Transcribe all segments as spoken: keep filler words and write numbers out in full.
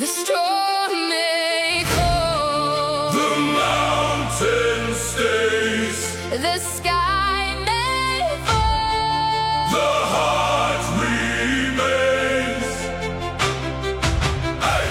The storm may fall, the mountain stays, the sky may fall, the heart remains. Hey!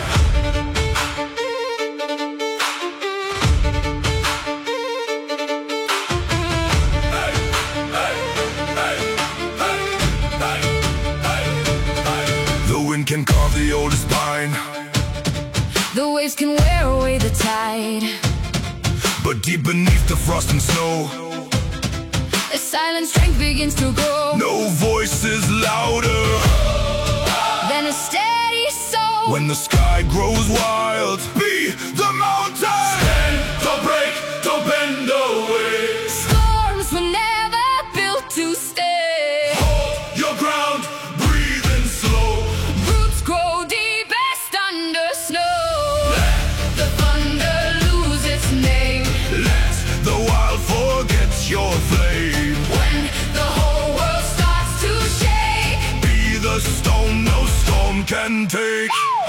Hey, hey, hey, hey, hey, hey, hey. The wind can carve the oldest pine, the waves can wear away the tide, but deep beneath the frost and snow, a silent strength begins to grow. no voice is louder Then a steady soul. when the sky grows wild. Be the mountain. Stand, don't break, don't bend away. Storms were never built to stay. Hold your ground, breathing slow. Roots grow deepest under snow. The thunder lose its name Let the wild forget your flame. when the whole world starts to shake. Be the stone no storm can take.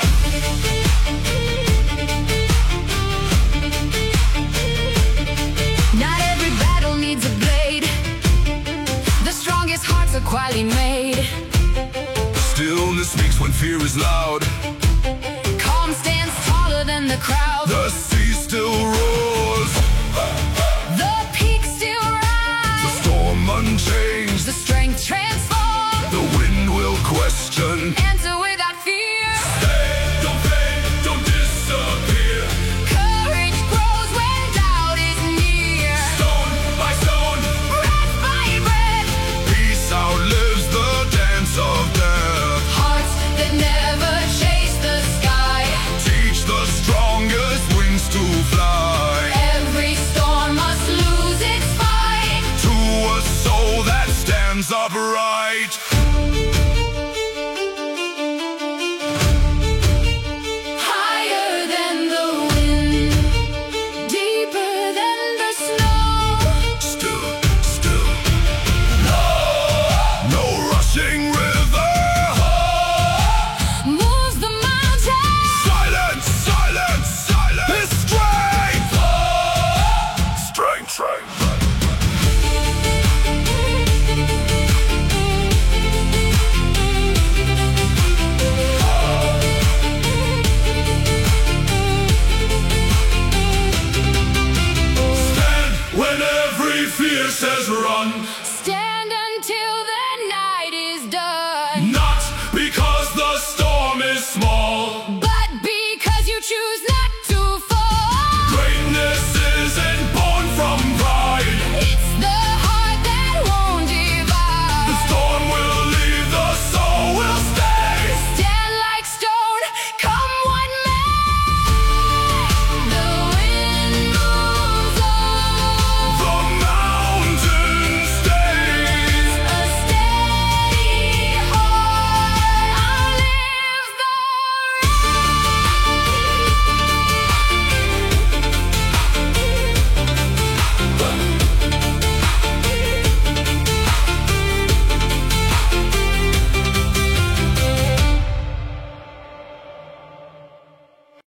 Not every battle needs a blade. The strongest hearts are quietly made. Stillness speaks when fear is loud. Calm stands taller than the crowd. The sea still roars, The peaks still the rise. storm unchanged. The strength transforms. The wind will question. Enter without fear. Stay, don't fade, don't disappear. Courage grows when doubt is near. Stone by stone, Breath by breath. peace outlives the dance of death. Hearts that never chase the sky. Teach the strongest wings to fly. Every storm must lose its fight. To a soul that stands upright.